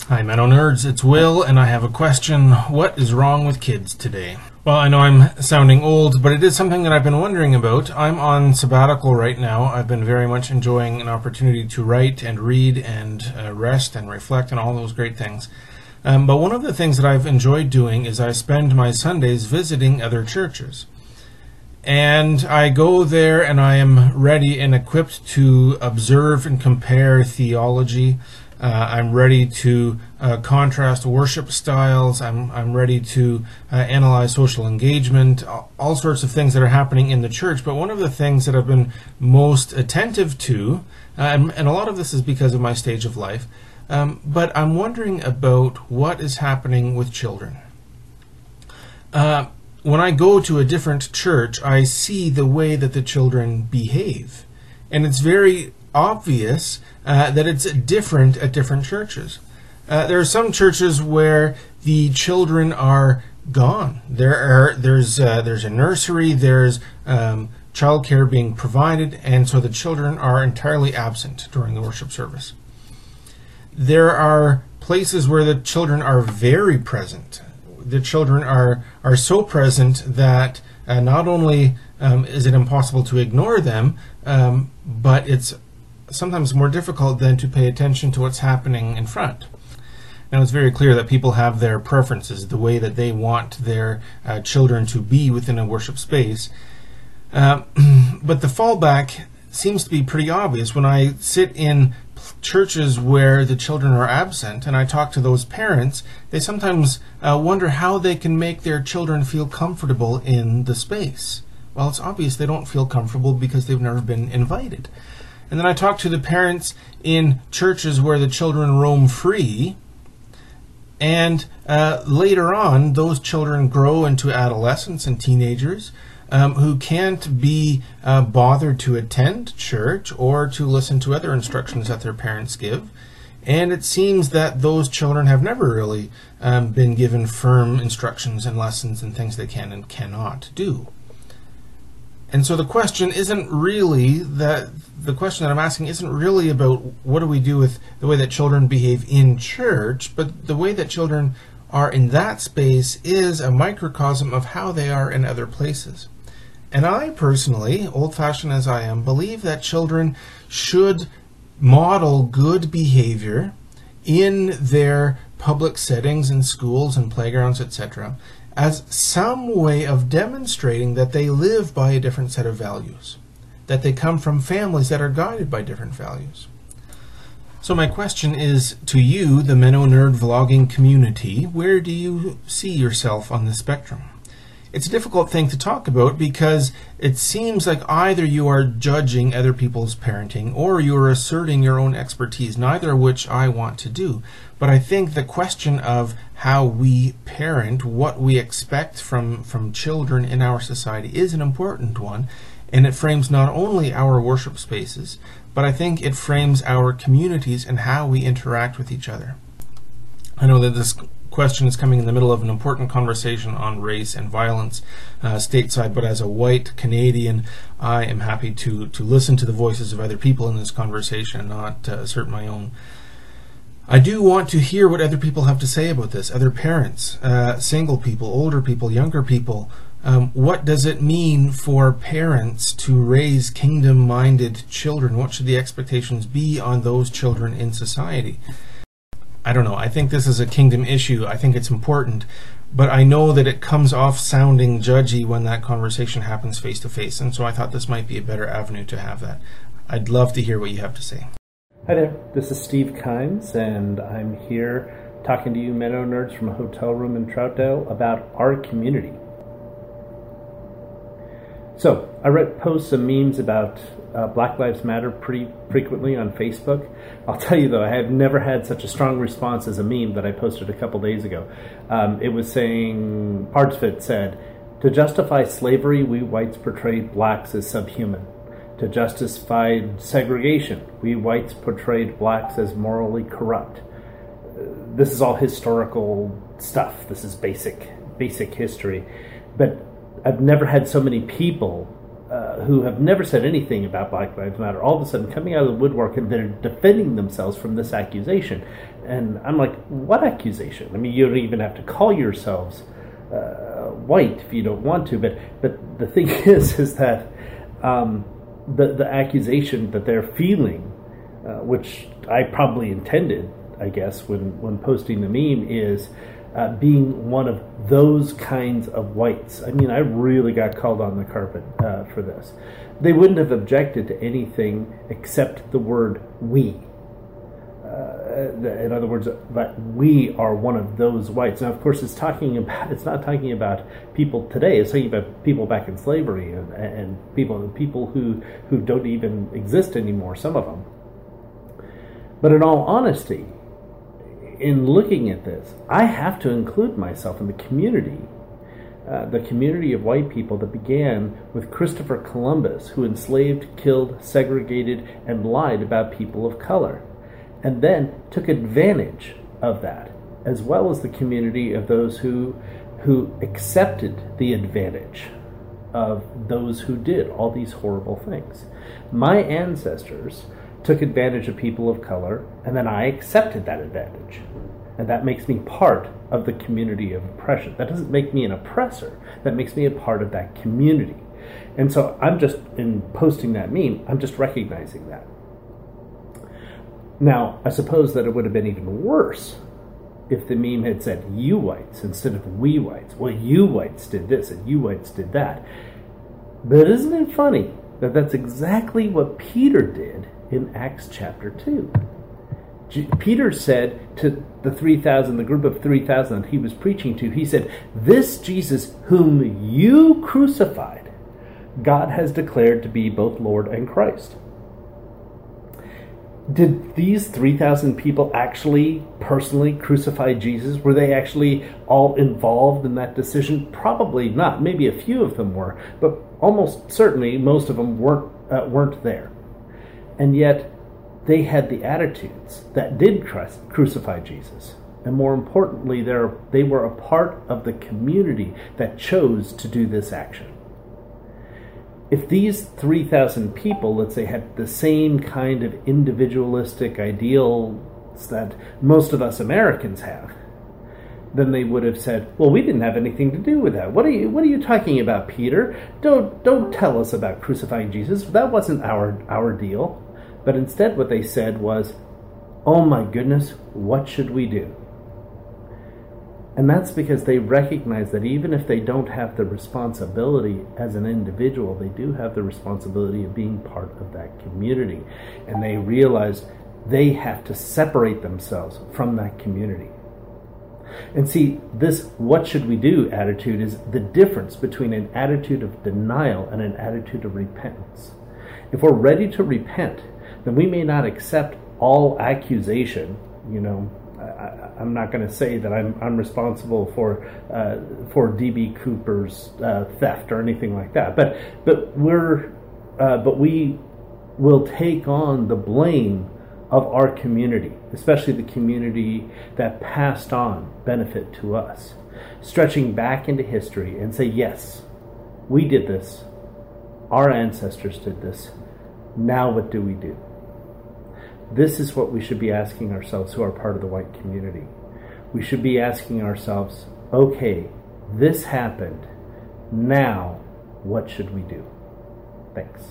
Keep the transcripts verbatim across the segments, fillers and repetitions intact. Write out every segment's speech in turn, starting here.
Hi, Menno Nerds. It's Will, and I have a question. What is wrong with kids today? Well, I know I'm sounding old, but it is something that I've been wondering about. I'm on sabbatical right now. I've been very much enjoying an opportunity to write and read and uh, rest and reflect and all those great things. Um, but one of the things that I've enjoyed doing is I spend my Sundays visiting other churches. And I go there and I am ready and equipped to observe and compare theology. Uh, I'm ready to uh, contrast worship styles. I'm I'm ready to uh, analyze social engagement, all sorts of things that are happening in the church. But one of the things that I've been most attentive to, uh, and, and a lot of this is because of my stage of life, um, but I'm wondering about what is happening with children. Uh, when I go to a different church, I see the way that the children behave. And it's very obvious uh, that it's different at different churches. Uh, there are some churches where the children are gone. There are there's uh, there's a nursery, there's um, childcare being provided, and so the children are entirely absent during the worship service. There are places where the children are very present. The children are are so present that uh, not only um, is it impossible to ignore them, um, but it's sometimes more difficult than to pay attention to what's happening in front. Now, it's very clear that people have their preferences, the way that they want their uh, children to be within a worship space. Uh, but the fallback seems to be pretty obvious. When I sit in churches where the children are absent and I talk to those parents, they sometimes uh, wonder how they can make their children feel comfortable in the space. Well, it's obvious they don't feel comfortable because they've never been invited. And then I talk to the parents in churches where the children roam free, and uh, later on, those children grow into adolescents and teenagers um, who can't be uh, bothered to attend church or to listen to other instructions that their parents give. And it seems that those children have never really um, been given firm instructions and lessons and things they can and cannot do. And so the question isn't really that the question that I'm asking isn't really about what do we do with the way that children behave in church, but the way that children are in that space is a microcosm of how they are in other places. And I personally, old-fashioned as I am, believe that children should model good behavior in their public settings in schools and playgrounds, et cetera, as some way of demonstrating that they live by a different set of values, that they come from families that are guided by different values. So my question is to you, the Menno Nerd vlogging community, where do you see yourself on the spectrum? It's a difficult thing to talk about because it seems like either you are judging other people's parenting or you are asserting your own expertise, neither of which I want to do. But I think the question of how we parent, what we expect from, from children in our society is an important one, and it frames not only our worship spaces, but I think it frames our communities and how we interact with each other. I know that this question is coming in the middle of an important conversation on race and violence uh, stateside, but as a white Canadian, I am happy to, to listen to the voices of other people in this conversation and not uh, assert my own. I do want to hear what other people have to say about this, other parents, uh, single people, older people, younger people. Um, what does it mean for parents to raise kingdom-minded children? What should the expectations be on those children in society? I don't know. I think this is a kingdom issue. I think it's important, but I know that it comes off sounding judgy when that conversation happens face to face, and so I thought this might be a better avenue to have that. I'd love to hear what you have to say. Hi there, this is Steve Kimes, and I'm here talking to you Menno Nerds from a hotel room in Troutdale about our community. So, I write posts and memes about uh, Black Lives Matter pretty frequently on Facebook. I'll tell you though, I have never had such a strong response as a meme that I posted a couple days ago. Um, it was saying, parts of it said, to justify slavery, we whites portrayed blacks as subhuman. To justify segregation, we whites portrayed blacks as morally corrupt. Uh, this is all historical stuff. This is basic, basic history. But I've never had so many people uh, who have never said anything about Black Lives Matter, all of a sudden coming out of the woodwork and they're defending themselves from this accusation. And I'm like, what accusation? I mean, you don't even have to call yourselves uh, white if you don't want to. But but the thing is, is that um, the the accusation that they're feeling, uh, which I probably intended, I guess, when when posting the meme, is uh, being one of those kinds of whites. I mean, I really got called on the carpet uh, for this. They wouldn't have objected to anything except the word "we." Uh, in other words, that we are one of those whites. Now, of course, it's talking about. It's not talking about people today. It's talking about people back in slavery and, and people people who who don't even exist anymore. Some of them. But in all honesty, in looking at this, I have to include myself in the community, uh, the community of white people that began with Christopher Columbus, who enslaved, killed, segregated, and lied about people of color, and then took advantage of that, as well as the community of those who who accepted the advantage of those who did all these horrible things. My ancestors took advantage of people of color, and then I accepted that advantage. And that makes me part of the community of oppression. That doesn't make me an oppressor. That makes me a part of that community. And so I'm just, in posting that meme, I'm just recognizing that. Now, I suppose that it would have been even worse if the meme had said you whites instead of we whites. Well, you whites did this and you whites did that. But isn't it funny that that's exactly what Peter did in Acts chapter two? G- Peter said to the three thousand, the group of three thousand that he was preaching to, he said, "This Jesus whom you crucified, God has declared to be both Lord and Christ." Did these three thousand people actually personally crucify Jesus? Were they actually all involved in that decision? Probably not. Maybe a few of them were, but almost certainly most of them weren't uh, weren't there. And yet they had the attitudes that did cru- crucify Jesus. And more importantly, they were a part of the community that chose to do this action. If these three thousand people, let's say, had the same kind of individualistic ideals that most of us Americans have, then they would have said, "Well, we didn't have anything to do with that. What are you what are you talking about, Peter? Don't don't tell us about crucifying Jesus. That wasn't our our deal." But instead what they said was, "Oh my goodness, what should we do?" And that's because they recognize that even if they don't have the responsibility as an individual, they do have the responsibility of being part of that community. And they realize they have to separate themselves from that community. And see, this "what should we do" attitude is the difference between an attitude of denial and an attitude of repentance. If we're ready to repent, then we may not accept all accusation, you know. I, I'm not going to say that I'm, I'm responsible for uh, for D B Cooper's uh, theft or anything like that, but but we're uh, but we will take on the blame of our community, especially the community that passed on benefit to us, stretching back into history and say, yes, we did this, our ancestors did this. Now what do we do? This is what we should be asking ourselves who are part of the white community. We should be asking ourselves, okay, this happened. Now, what should we do? Thanks.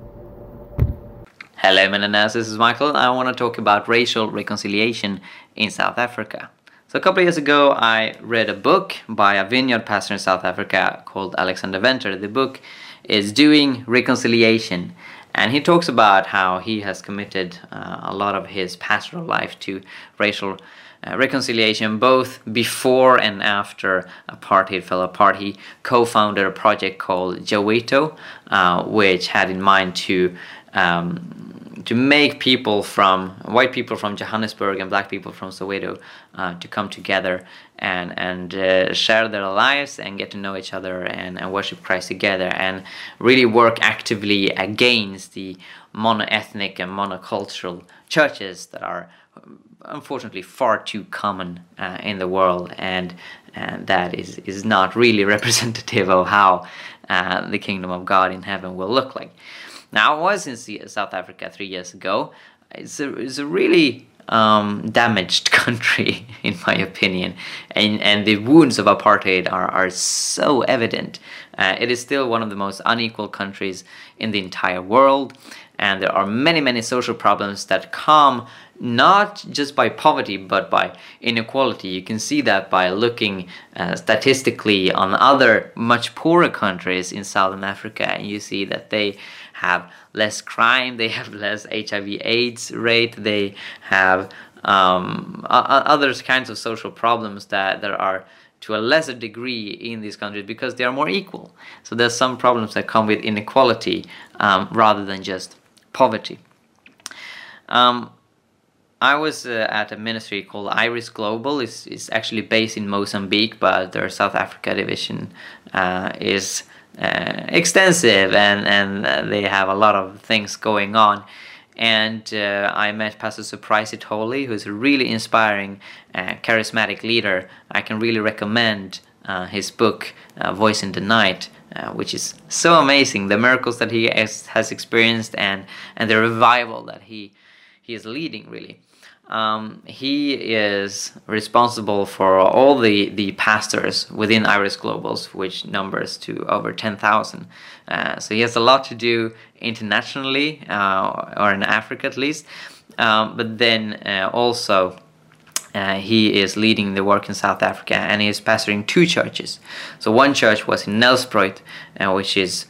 Hello, Menanas. This is Michael. I want to talk about racial reconciliation in South Africa. So a couple of years ago, I read a book by a vineyard pastor in South Africa called Alexander Venter. The book is Doing Reconciliation. And he talks about how he has committed uh, a lot of his pastoral life to racial uh, reconciliation, both before and after apartheid fell apart. He co-founded a project called Jaweto, uh, which had in mind to um, to make people from white people from Johannesburg and black people from Soweto uh, to come together and and uh, share their lives and get to know each other and, and worship Christ together and really work actively against the mono-ethnic and monocultural churches that are unfortunately far too common uh, in the world, and, and that is, is not really representative of how uh, the kingdom of God in heaven will look like. Now, I was in South Africa three years ago. It's a, it's a really um, damaged country, in my opinion, and, and the wounds of apartheid are, are so evident. Uh, it is still one of the most unequal countries in the entire world, and there are many, many social problems that come not just by poverty, but by inequality. You can see that by looking uh, statistically on other much poorer countries in Southern Africa, and you see that they have less crime, they have less H I V AIDS rate, they have um, other kinds of social problems that, that are to a lesser degree in these countries because they are more equal. So there's some problems that come with inequality um, rather than just poverty. Um, I was uh, at a ministry called Iris Global. It's, it's actually based in Mozambique, but their South Africa division uh, is uh, extensive, and, and uh, they have a lot of things going on. And uh, I met Pastor Surprise Itoli, who's a really inspiring, uh, charismatic leader. I can really recommend uh, his book, uh, Voice in the Night, uh, which is so amazing. The miracles that he has, has experienced, and, and the revival that he, he is leading, really. Um, he is responsible for all the, the pastors within Iris Globals, which numbers to over ten thousand. Uh, so he has a lot to do internationally, uh, or in Africa at least. Um, but then uh, also uh, he is leading the work in South Africa, and he is pastoring two churches. So one church was in Nelspruit, uh, which is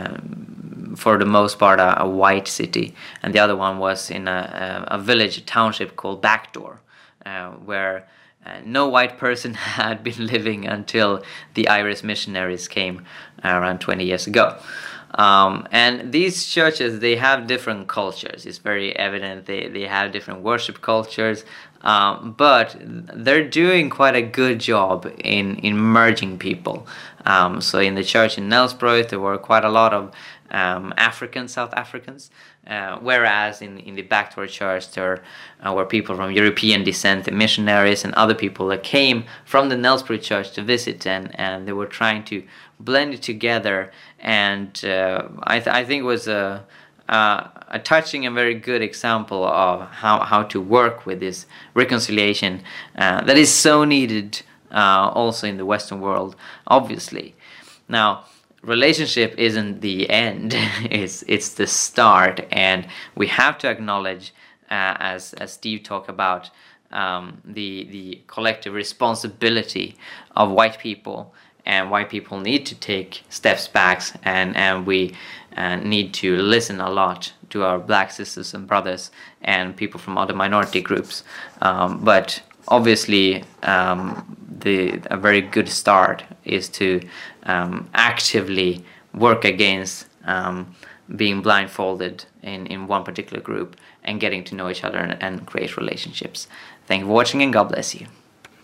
um, for the most part a, a white city, and the other one was in a, a, a village, a township called Backdoor, uh, where uh, no white person had been living until the Irish missionaries came uh, around twenty years ago. Um, and these churches, they have different cultures. It's very evident they, they have different worship cultures, um, but they're doing quite a good job in, in merging people. Um, so in the church in Nelspruit, there were quite a lot of um, African South Africans, uh, whereas in, in the Backdoor church there uh, were people from European descent, the missionaries and other people that came from the Nelspruit church to visit, and, and they were trying to blend it together. And uh, I, th I think it was a, a, a touching and very good example of how, how to work with this reconciliation uh, that is so needed uh, also in the Western world, obviously. Now, relationship isn't the end, it's, it's the start, and we have to acknowledge, uh, as, as Steve talked about, um, the, the collective responsibility of white people. And white people need to take steps back, and, and we uh, need to listen a lot to our black sisters and brothers and people from other minority groups. Um, but obviously, um, the, a very good start is to um, actively work against um, being blindfolded in, in one particular group and getting to know each other and, and create relationships. Thank you for watching, and God bless you.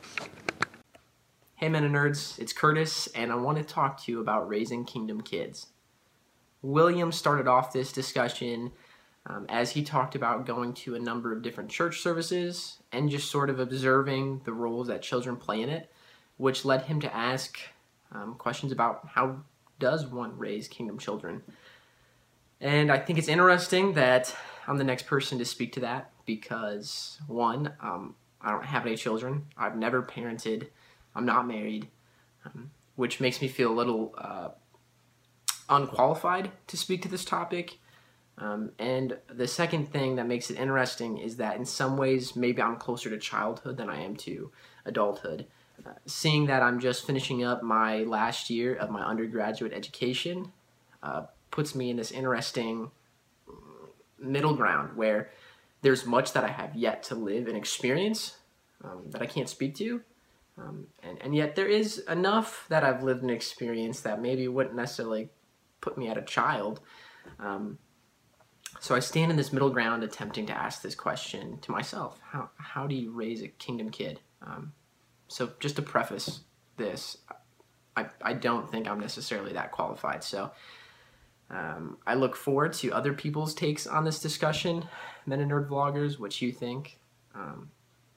Hey men and nerds, it's Curtis, and I want to talk to you about raising kingdom kids. William started off this discussion um, as he talked about going to a number of different church services and just sort of observing the roles that children play in it, which led him to ask um, questions about how does one raise kingdom children. And I think it's interesting that I'm the next person to speak to that because, one, um, I don't have any children. I've never parented. I'm not married, um, which makes me feel a little uh, unqualified to speak to this topic. Um, and the second thing that makes it interesting is that in some ways, maybe I'm closer to childhood than I am to adulthood. Uh, seeing that I'm just finishing up my last year of my undergraduate education uh, puts me in this interesting middle ground where there's much that I have yet to live and experience um, that I can't speak to. Um, and, and yet there is enough that I've lived and experienced that maybe wouldn't necessarily put me at a child. Um, so I stand in this middle ground attempting to ask this question to myself. How, how do you raise a kingdom kid? Um, so just to preface this, I, I don't think I'm necessarily that qualified. So um, I look forward to other people's takes on this discussion. Men and Nerd Vloggers, what you think. Um,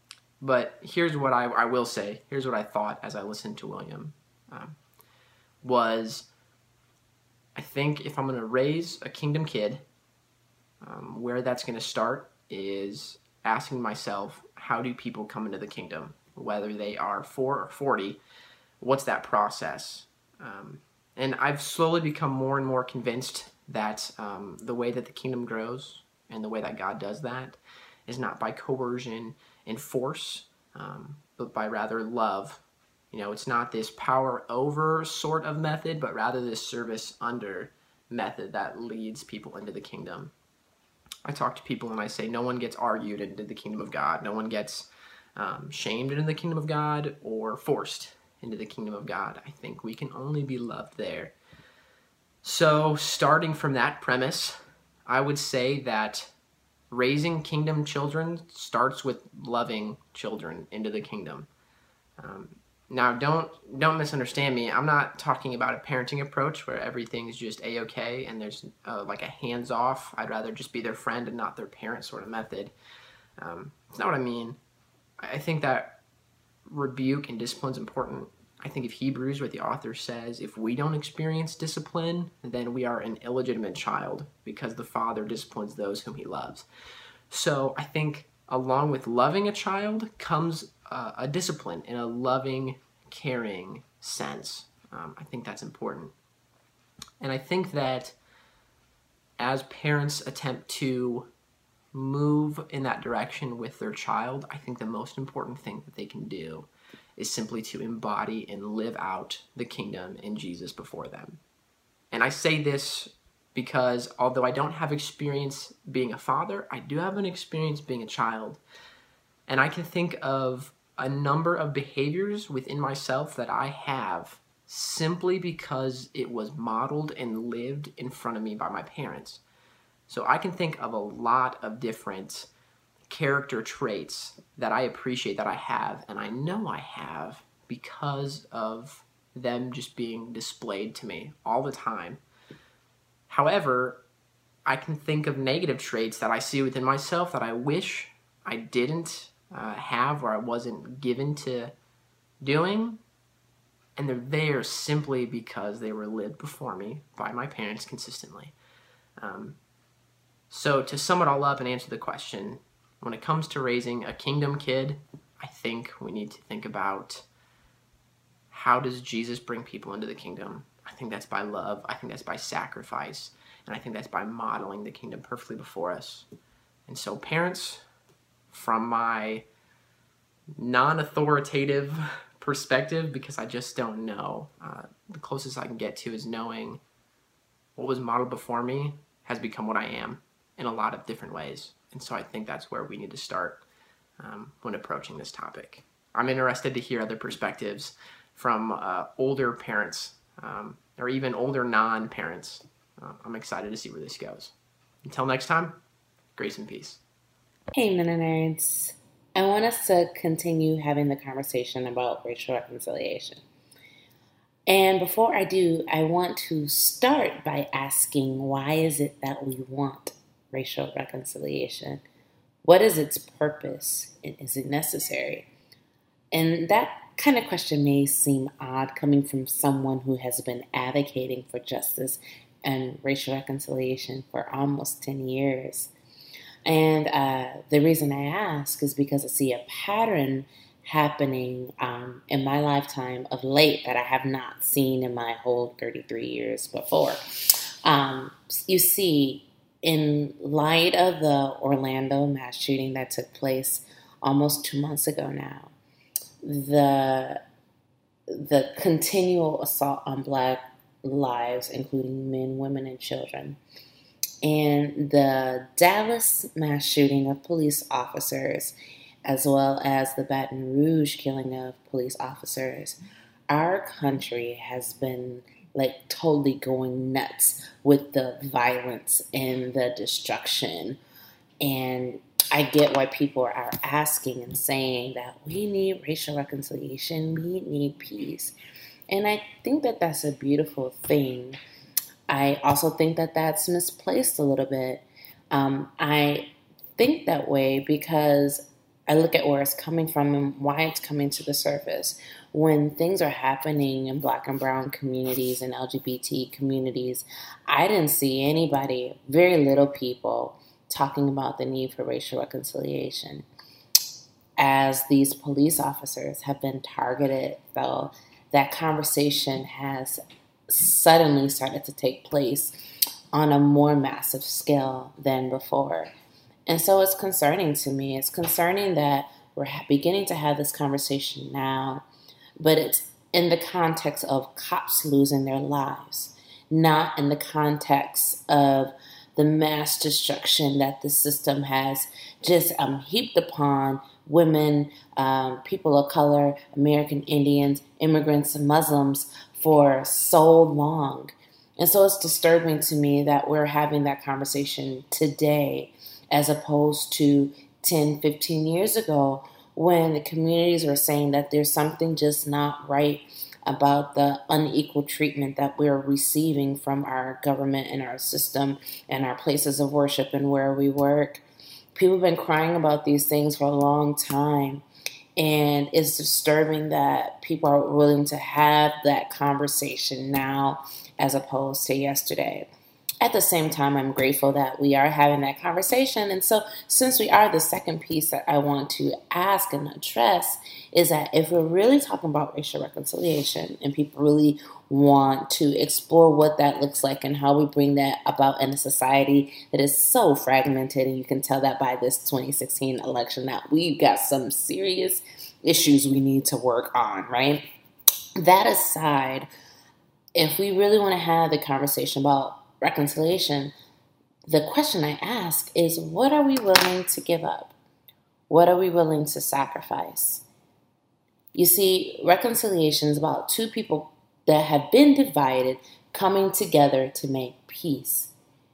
But here's what I, I will say. Here's what I thought as I listened to William. Um, was I think if I'm going to raise a kingdom kid, um, where that's going to start is asking myself, how do people come into the kingdom? Whether they are four or forty, what's that process? Um, and I've slowly become more and more convinced that um, the way that the kingdom grows and the way that God does that is not by coercion and force, um, but by rather love. You know, it's not this power over sort of method, but rather this service under method that leads people into the kingdom. I talk to people and I say, no one gets argued into the kingdom of God. No one gets um, shamed into the kingdom of God or forced into the kingdom of God. I think we can only be loved there. So starting from that premise, I would say that raising kingdom children starts with loving children into the kingdom. Um, now, don't don't misunderstand me. I'm not talking about a parenting approach where everything's just A-okay and there's uh, like a hands-off. I'd rather just be their friend and not their parent sort of method. Um, that's not what I mean. I think that rebuke and discipline is important. I think of Hebrews where the author says, if we don't experience discipline, then we are an illegitimate child because the Father disciplines those whom he loves. So I think along with loving a child comes uh, a discipline in a loving, caring sense. Um, I think that's important. And I think that as parents attempt to move in that direction with their child, I think the most important thing that they can do is simply to embody and live out the kingdom in Jesus before them. And I say this because although I don't have experience being a father, I do have an experience being a child. And I can think of a number of behaviors within myself that I have simply because it was modeled and lived in front of me by my parents. So I can think of a lot of different character traits that I appreciate that I have, and I know I have because of them just being displayed to me all the time. However, I can think of negative traits that I see within myself that I wish I didn't uh, have or I wasn't given to doing, and they're there simply because they were lived before me by my parents consistently. Um, so to sum it all up and answer the question, when it comes to raising a kingdom kid, I think we need to think about how does Jesus bring people into the kingdom? I think that's by love. I think that's by sacrifice. And I think that's by modeling the kingdom perfectly before us. And so parents, from my non-authoritative perspective, because I just don't know, uh, the closest I can get to is knowing what was modeled before me has become what I am in a lot of different ways. And so I think that's where we need to start um, when approaching this topic. I'm interested to hear other perspectives from uh, older parents um, or even older non-parents. Uh, I'm excited to see where this goes. Until next time, grace and peace. Hey, Minute Nerds. I want us to continue having the conversation about racial reconciliation. And before I do, I want to start by asking, why is it that we want racial reconciliation? What is its purpose? Is it necessary? And that kind of question may seem odd coming from someone who has been advocating for justice and racial reconciliation for almost ten years. And uh, the reason I ask is because I see a pattern happening um, in my lifetime of late that I have not seen in my whole thirty-three years before. Um, you see, in light of the Orlando mass shooting that took place almost two months ago now, the the continual assault on Black lives, including men, women, and children, and the Dallas mass shooting of police officers, as well as the Baton Rouge killing of police officers, our country has been like totally going nuts with the violence and the destruction. And I get why people are asking and saying that we need racial reconciliation, we need peace. And I think that that's a beautiful thing. I also think that that's misplaced a little bit. Um, I think that way because I look at where it's coming from and why it's coming to the surface. When things are happening in Black and brown communities and L G B T communities, I didn't see anybody, very little people, talking about the need for racial reconciliation. As these police officers have been targeted, though, that conversation has suddenly started to take place on a more massive scale than before. And so it's concerning to me. It's concerning that we're beginning to have this conversation now, but it's in the context of cops losing their lives, not in the context of the mass destruction that the system has just um, heaped upon women, um, people of color, American Indians, immigrants, Muslims for so long. And so it's disturbing to me that we're having that conversation today as opposed to ten, fifteen years ago when the communities were saying that there's something just not right about the unequal treatment that we're receiving from our government and our system and our places of worship and where we work. People have been crying about these things for a long time, and it's disturbing that people are willing to have that conversation now as opposed to yesterday. At the same time, I'm grateful that we are having that conversation. And so since we are, the second piece that I want to ask and address is that if we're really talking about racial reconciliation and people really want to explore what that looks like and how we bring that about in a society that is so fragmented, and you can tell that by this twenty sixteen election that we've got some serious issues we need to work on, right? That aside, if we really want to have the conversation about reconciliation, the question I ask is, what are we willing to give up? What are we willing to sacrifice? You see, reconciliation is about two people that have been divided coming together to make peace.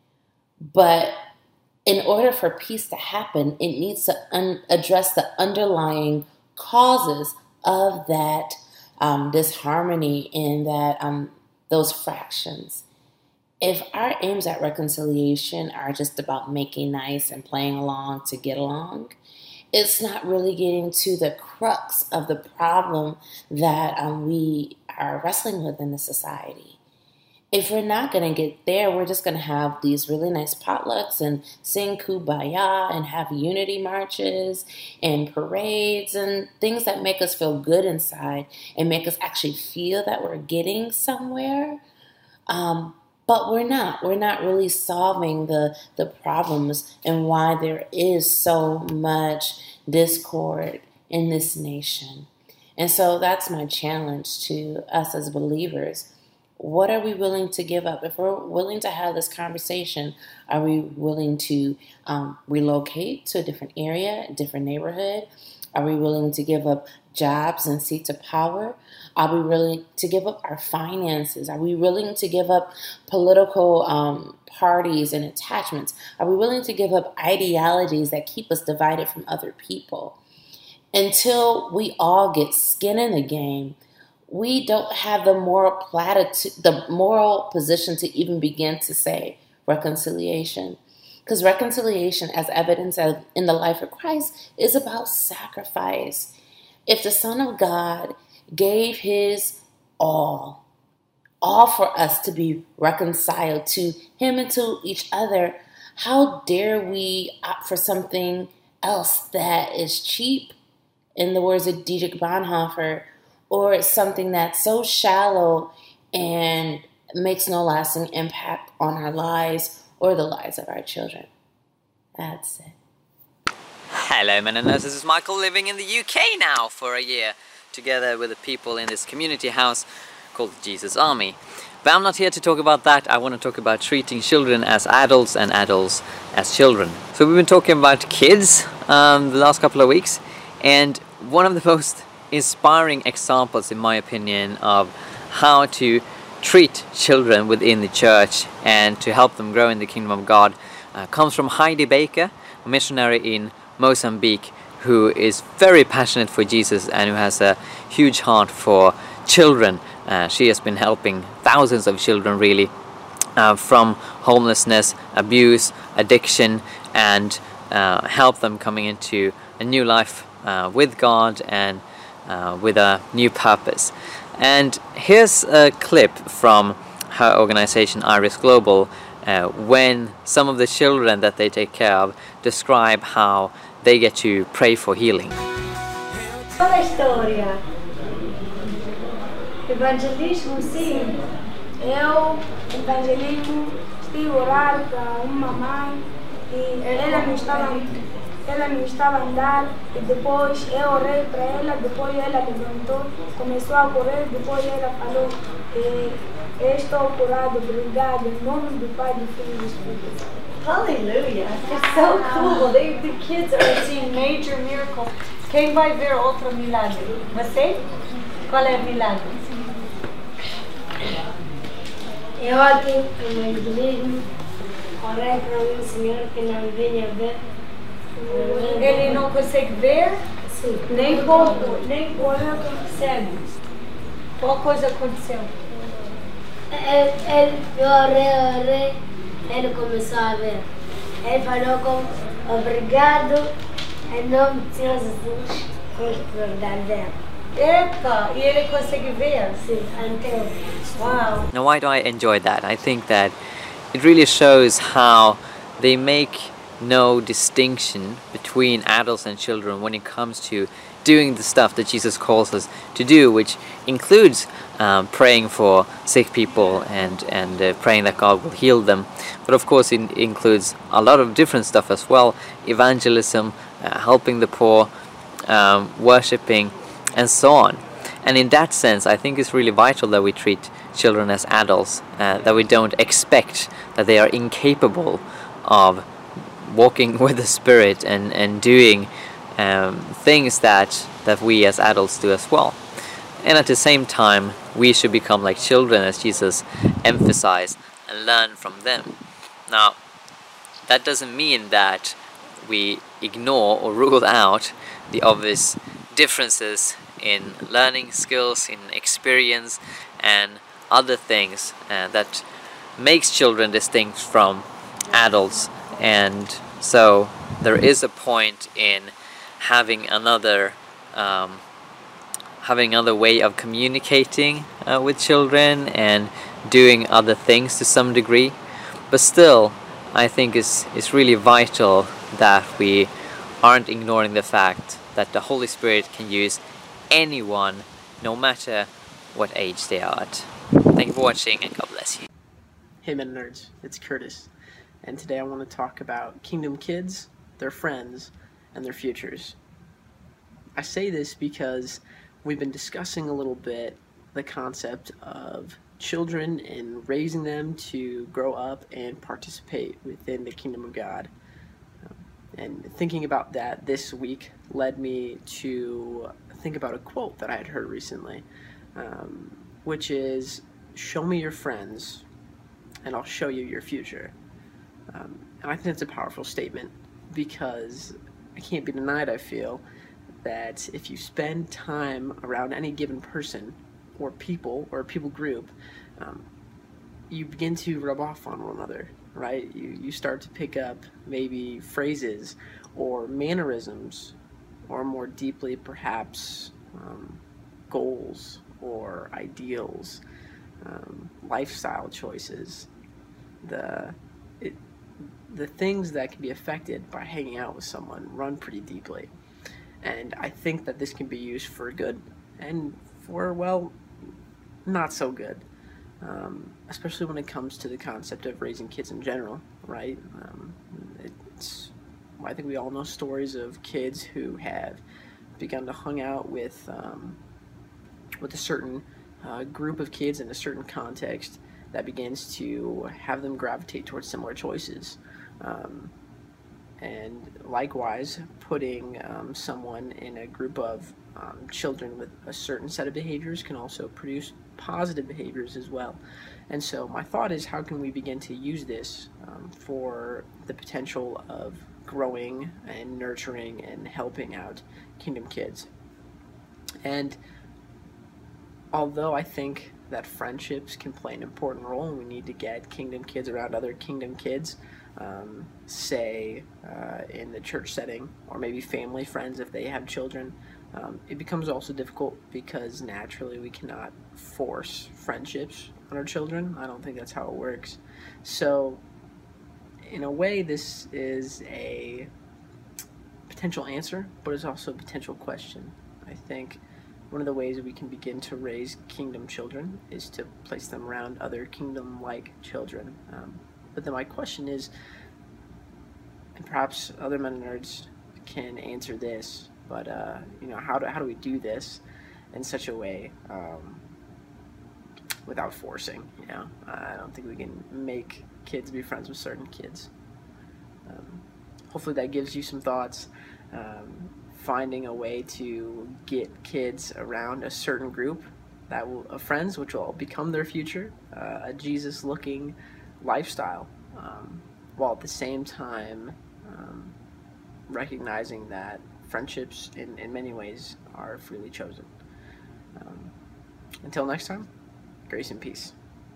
But in order for peace to happen, it needs to un- address the underlying causes of that um, disharmony and that um, those fractions. If our aims at reconciliation are just about making nice and playing along to get along, it's not really getting to the crux of the problem that um, we are wrestling with in the society. If we're not going to get there, we're just going to have these really nice potlucks and sing Kumbaya and have unity marches and parades and things that make us feel good inside and make us actually feel that we're getting somewhere. Um, But we're not. We're not really solving the, the problems and why there is so much discord in this nation. And so that's my challenge to us as believers. What are we willing to give up? If we're willing to have this conversation, are we willing to um, relocate to a different area, a different neighborhood? Are we willing to give up jobs and seats of power? Are we willing to give up our finances? Are we willing to give up political um, parties and attachments? Are we willing to give up ideologies that keep us divided from other people? Until we all get skin in the game, we don't have the moral platitude, the moral position to even begin to say reconciliation. Because reconciliation, as evidence of in the life of Christ, is about sacrifice. If the Son of God gave his all, all for us to be reconciled to him and to each other, how dare we opt for something else that is cheap, in the words of Dietrich Bonhoeffer, or something that's so shallow and makes no lasting impact on our lives or the lives of our children. That's it. Hello, men and nurses. This is Michael, living in the U K now for a year, together with the people in this community house called Jesus Army. But I'm not here to talk about that. I want to talk about treating children as adults and adults as children. So we've been talking about kids um, the last couple of weeks, and one of the most inspiring examples, in my opinion, of how to treat children within the church and to help them grow in the kingdom of God uh, comes from Heidi Baker, a missionary in Mozambique who is very passionate for Jesus and who has a huge heart for children. Uh, she has been helping thousands of children really uh, from homelessness, abuse, addiction, and uh, help them coming into a new life uh, with God and uh, with a new purpose. And here's a clip from her organization Iris Global uh, when some of the children that they take care of describe how they get to pray for healing. Toda a história. Evangelismo, sim. Eu, evangelismo, estive a orar para uma mãe e ela não estava, ela não estava a andar e depois eu orei para ela, depois ela levantou, começou a correr, depois ela falou que eu estou curado, obrigado, em nome do Pai, do Filho e do Espírito Santo. Hallelujah. It's so cool. They, the kids are seeing major miracles. Quem vai ver outro milagre? Você? Qual é o milagre? Eu aqui no evangelismo orei para um senhor que não vinha ver. Ele não consegue ver? Sim. Nem pouco, nem pouco cego. Qual coisa aconteceu? Ele, ele, eu orei, orei, ele começou a ver. Ele falou com obrigado, em nome de Senhor Jesus Cristo verdadeiro. Epa! E ele consegue ver? Sim, então. Wow. Now, why do I enjoy that? I think that it really shows how they make no distinction between adults and children when it comes to doing the stuff that Jesus calls us to do, which includes um, praying for sick people and, and uh, praying that God will heal them. But of course it includes a lot of different stuff as well: evangelism, uh, helping the poor, um, worshipping, and so on. And in that sense, I think it's really vital that we treat children as adults, uh, that we don't expect that they are incapable of walking with the Spirit and, and doing um, things that, that we as adults do as well. And at the same time, we should become like children, as Jesus emphasized, and learn from them. Now, that doesn't mean that we ignore or rule out the obvious differences in learning skills, in experience, and other things uh, that makes children distinct from adults. And so there is a point in having another um, having another way of communicating uh, with children and doing other things to some degree. But still, I think it's, it's really vital that we aren't ignoring the fact that the Holy Spirit can use anyone, no matter what age they are at. Thank you for watching, and God bless you. Hey Men Nerds, it's Curtis, and today I want to talk about Kingdom Kids, their friends, and their futures. I say this because we've been discussing a little bit the concept of children and raising them to grow up and participate within the Kingdom of God. And thinking about that this week led me to think about a quote that I had heard recently, um, which is, "Show me your friends, and I'll show you your future." Um, and I think it's a powerful statement, because it can't be denied, I feel, that if you spend time around any given person or people or people group, um, you begin to rub off on one another. Right? You, you start to pick up maybe phrases or mannerisms, or more deeply perhaps um, goals or ideals, um, lifestyle choices, the it, the things that can be affected by hanging out with someone run pretty deeply. And I think that this can be used for good and for, well, not so good. Um, especially when it comes to the concept of raising kids in general, right? Um, it's, I think we all know stories of kids who have begun to hang out with um, with a certain uh, group of kids in a certain context that begins to have them gravitate towards similar choices. Um, and likewise, putting um, someone in a group of um, children with a certain set of behaviors can also produce positive behaviors as well. And so my thought is, how can we begin to use this um, for the potential of growing and nurturing and helping out Kingdom Kids? And although I think that friendships can play an important role and we need to get Kingdom Kids around other Kingdom Kids, um, say uh, in the church setting, or maybe family, friends if they have children. Um, it becomes also difficult because naturally we cannot force friendships on our children. I don't think that's how it works. So in a way, this is a potential answer, but it's also a potential question. I think one of the ways we can begin to raise kingdom children is to place them around other kingdom-like children. Um, but then my question is, and perhaps other meta nerds can answer this, but uh, you know, how do how do we do this in such a way um, without forcing? You know, I don't think we can make kids be friends with certain kids. Um, hopefully, that gives you some thoughts. Um, finding a way to get kids around a certain group that will, of friends, which will become their future, uh, a Jesus-looking lifestyle, um, while at the same time um, recognizing that friendships in, in many ways are freely chosen. Um, until next time, grace and peace.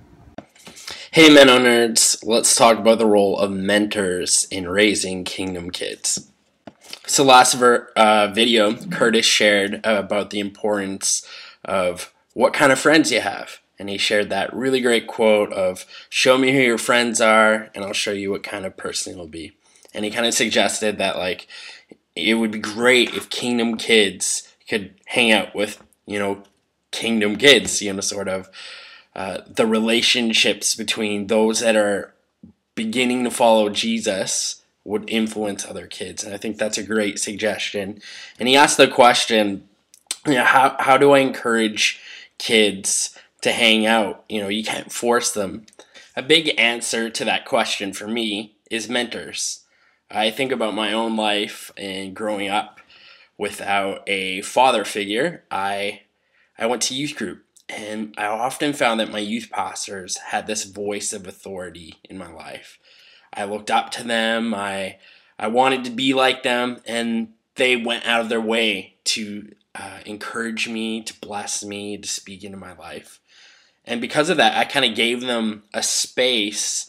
Hey Meta Nerds, let's talk about the role of mentors in raising kingdom kids. So last ver- uh, video, Curtis shared uh, about the importance of what kind of friends you have. And he shared that really great quote of, show me who your friends are and I'll show you what kind of person you'll be. And he kind of suggested that, like, it would be great if kingdom kids could hang out with, you know, kingdom kids, you know, sort of uh, the relationships between those that are beginning to follow Jesus would influence other kids. And I think that's a great suggestion. And he asked the question, you know, how, how do I encourage kids to hang out? You know, you can't force them. A big answer to that question for me is mentors. I think about my own life and growing up without a father figure. I I went to youth group, and I often found that my youth pastors had this voice of authority in my life. I looked up to them. I I wanted to be like them, and they went out of their way to uh, encourage me, to bless me, to speak into my life. And because of that, I kind of gave them a space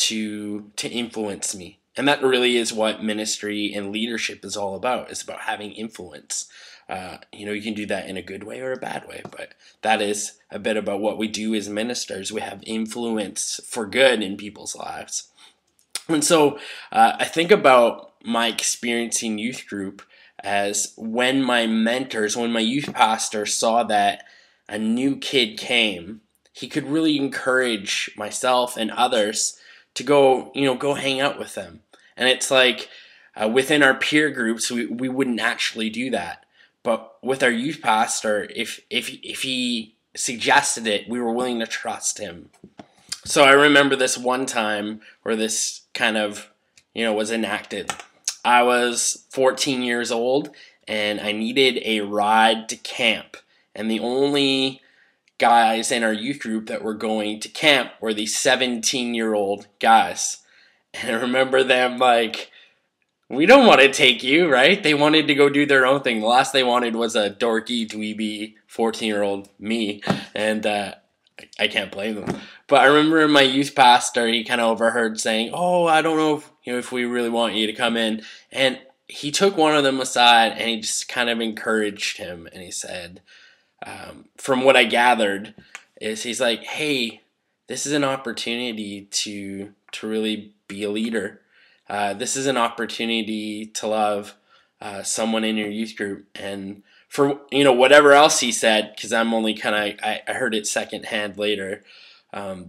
to to influence me. And that really is what ministry and leadership is all about. It's about having influence. Uh, you know, you can do that in a good way or a bad way, but that is a bit about what we do as ministers. We have influence for good in people's lives. And so uh, I think about my experience in youth group as when my mentors, when my youth pastor saw that a new kid came, he could really encourage myself and others to go, you know, go hang out with them. And it's like uh, within our peer groups, we, we wouldn't actually do that. But with our youth pastor, if if if he suggested it, we were willing to trust him. So I remember this one time where this kind of, you know, was enacted. I was fourteen years old and I needed a ride to camp. And the only guys in our youth group that were going to camp were these seventeen-year-old guys. And I remember them like, we don't want to take you, right? They wanted to go do their own thing. The last they wanted was a dorky, dweeby, fourteen-year-old me. And uh, I can't blame them. But I remember my youth pastor, he kind of overheard saying, oh, I don't know if, you know, if we really want you to come in. And he took one of them aside and he just kind of encouraged him. And he said, Um, from what I gathered, is he's like, hey, this is an opportunity to to really be a leader. Uh, this is an opportunity to love uh, someone in your youth group. And for, you know, whatever else he said, because I'm only kind of, I, I heard it secondhand later, um,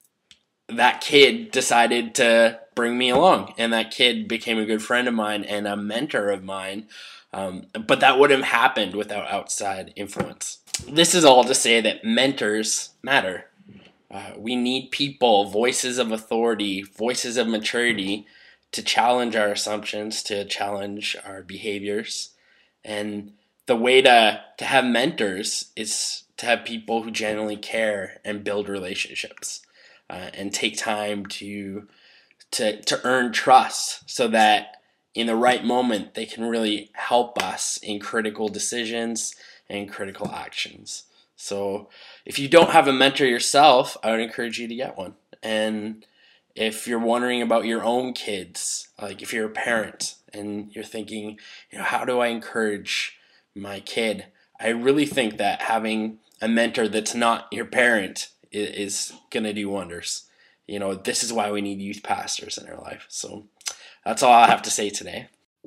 that kid decided to bring me along. And that kid became a good friend of mine and a mentor of mine. Um, but that wouldn't have happened without outside influence. This is all to say that mentors matter. Uh, we need people, voices of authority, voices of maturity to challenge our assumptions, to challenge our behaviors. And the way to, to have mentors is to have people who genuinely care and build relationships uh, and take time to, to, to earn trust so that in the right moment, they can really help us in critical decisions and critical actions. So if you don't have a mentor yourself, I would encourage you to get one. And If you're wondering about your own kids, like if you're a parent and you're thinking, you know, how do I encourage my kid? I really think that having a mentor that's not your parent is, is going to do wonders. You know, this is why we need youth pastors in our life. So that's all I have to say today.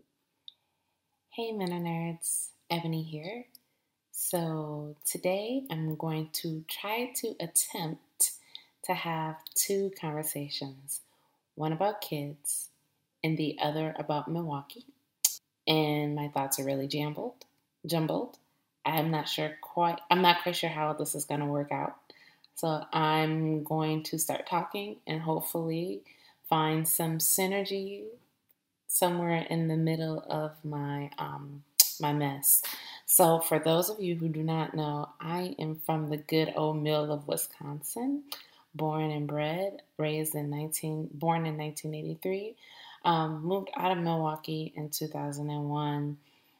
Hey, Men Are Nerds, Ebony here. So today I'm going to try to attempt to have two conversations, one about kids and the other about Milwaukee. And my thoughts are really jumbled, jumbled. I'm not sure quite, I'm not quite sure how this is going to work out. So I'm going to start talking and hopefully find some synergy somewhere in the middle of my um, my mess. So for those of you who do not know, I am from the good old mill of Wisconsin, born and bred, raised in nineteen, born in nineteen eighty-three, um, moved out of Milwaukee in two thousand one.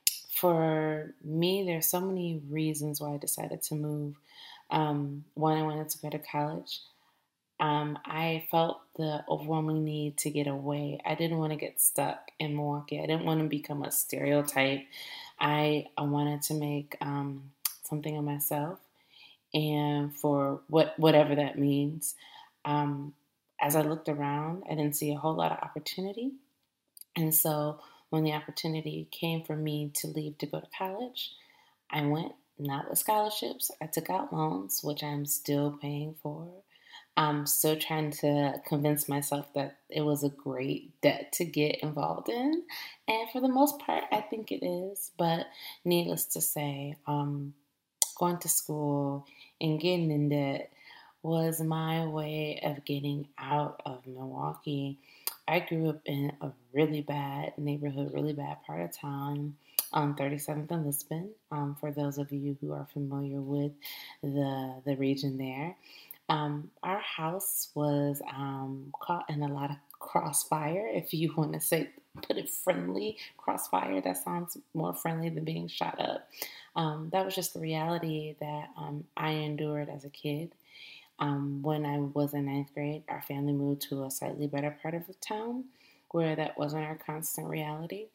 For me, there's so many reasons why I decided to move. Um, one, I wanted to go to college. Um, I felt the overwhelming need to get away. I didn't want to get stuck in Milwaukee. I didn't want to become a stereotype. I, I wanted to make um, something of myself, and for what whatever that means. Um, as I looked around, I didn't see a whole lot of opportunity. And so when the opportunity came for me to leave to go to college, I went, not with scholarships. I took out loans, which I'm still paying for. I'm still trying to convince myself that it was a great debt to get involved in. And for the most part, I think it is. But needless to say, um, going to school and getting in debt was my way of getting out of Milwaukee. I grew up in a really bad neighborhood, really bad part of town, on thirty-seventh and Lisbon, um, for those of you who are familiar with the, the region there. Um, our house was um, caught in a lot of crossfire, if you want to say, put it friendly, crossfire. That sounds more friendly than being shot up. Um, that was just the reality that um, I endured as a kid. Um, when I was in ninth grade, our family moved to a slightly better part of the town where that wasn't our constant reality.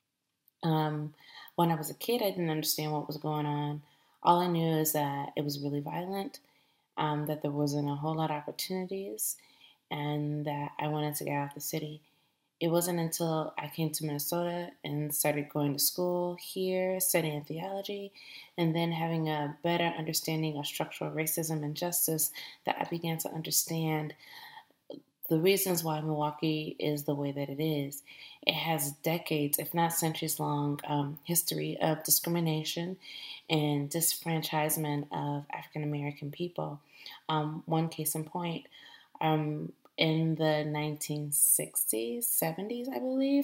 Um, when I was a kid, I didn't understand what was going on. All I knew is that it was really violent. Um, that there wasn't a whole lot of opportunities, and that I wanted to get out of the city. It wasn't until I came to Minnesota and started going to school here, studying theology, and then having a better understanding of structural racism and justice that I began to understand the reasons why Milwaukee is the way that it is. It has decades, if not centuries long, um, history of discrimination and disfranchisement of African American people. Um, one case in point, um, in the nineteen sixties, seventies, I believe,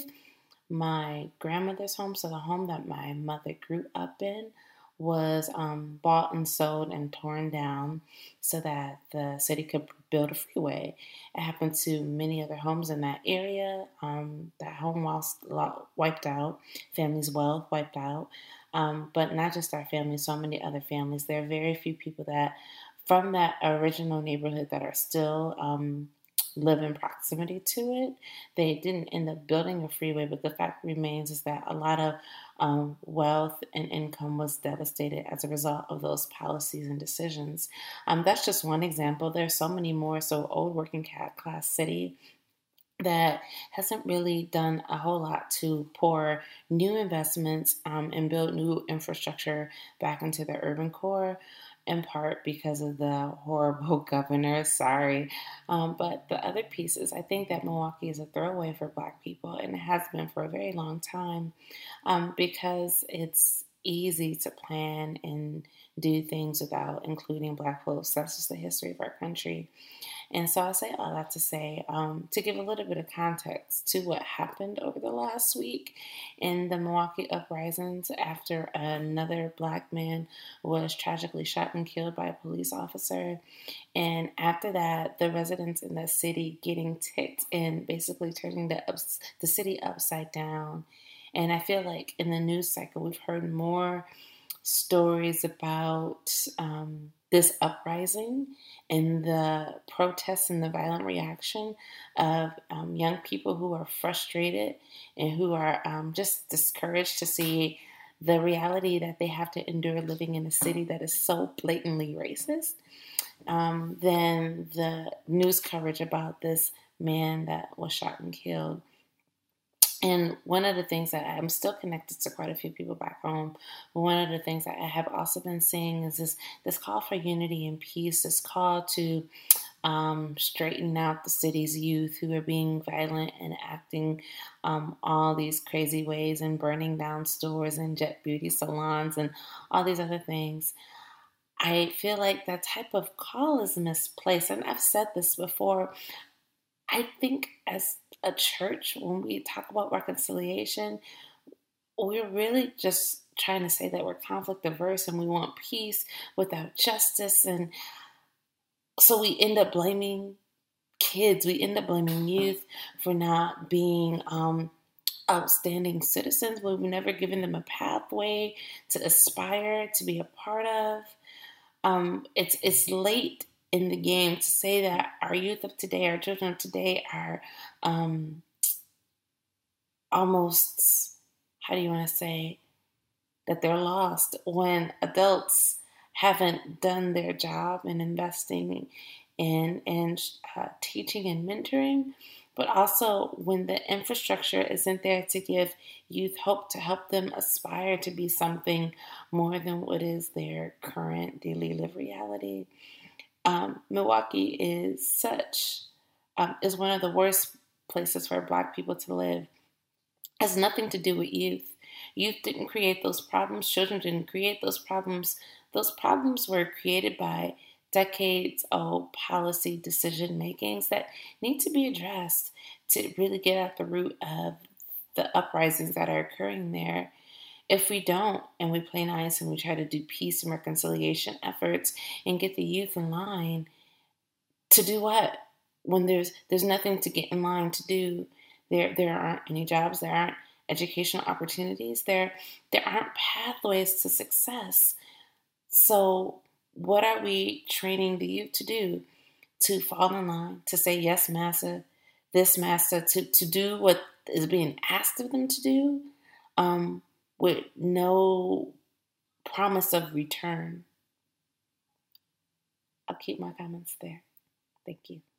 my grandmother's home, so the home that my mother grew up in, was um, bought and sold and torn down so that the city could build a freeway. It happened to many other homes in that area. Um, that home was wiped out, families' wealth wiped out, um, but not just our family, so many other families. There are very few people that from that original neighborhood that are still um, live in proximity to it. They didn't end up building a freeway, but the fact remains is that a lot of um, wealth and income was devastated as a result of those policies and decisions. Um, that's just one example. There's so many more. So old working class city that hasn't really done a whole lot to pour new investments um, and build new infrastructure back into the urban core, in part because of the horrible governor, sorry. Um, but the other piece is I think that Milwaukee is a throwaway for Black people, and it has been for a very long time um, because it's easy to plan and do things without including Black folks. That's just the history of our country. And so I say all that to say, um, to give a little bit of context to what happened over the last week in the Milwaukee uprisings after another Black man was tragically shot and killed by a police officer. And after that, the residents in the city getting ticked and basically turning the, ups, the city upside down. And I feel like in the news cycle, we've heard more stories about um, this uprising and the protests and the violent reaction of um, young people who are frustrated and who are um, just discouraged to see the reality that they have to endure living in a city that is so blatantly racist, um, then the news coverage about this man that was shot and killed. And one of the things that I'm still connected to quite a few people back home, but one of the things that I have also been seeing is this, this call for unity and peace, this call to um, straighten out the city's youth who are being violent and acting um, all these crazy ways and burning down stores and jet beauty salons and all these other things. I feel like that type of call is misplaced. And I've said this before. I think as a church, when we talk about reconciliation, we're really just trying to say that we're conflict averse and we want peace without justice. And so we end up blaming kids. We end up blaming youth for not being um, outstanding citizens. We've never given them a pathway to aspire, to be a part of. Um, it's it's late in the game to say that our youth of today, our children of today are um, almost, how do you want to say, that they're lost when adults haven't done their job in investing in, in uh, teaching and mentoring, but also when the infrastructure isn't there to give youth hope, to help them aspire to be something more than what is their current daily live reality. Um, Milwaukee is such, um, is one of the worst places for Black people to live. It has nothing to do with youth. Youth didn't create those problems. Children didn't create those problems. Those problems were created by decades-old policy decision makings that need to be addressed to really get at the root of the uprisings that are occurring there. If we don't, and we play nice and we try to do peace and reconciliation efforts and get the youth in line, to do what? When there's there's nothing to get in line to do. There there aren't any jobs, there aren't educational opportunities, there there aren't pathways to success. So what are we training the youth to do? To fall in line, to say, yes, master, this master, to, to do what is being asked of them to do, um, with no promise of return. I'll keep my comments there. Thank you.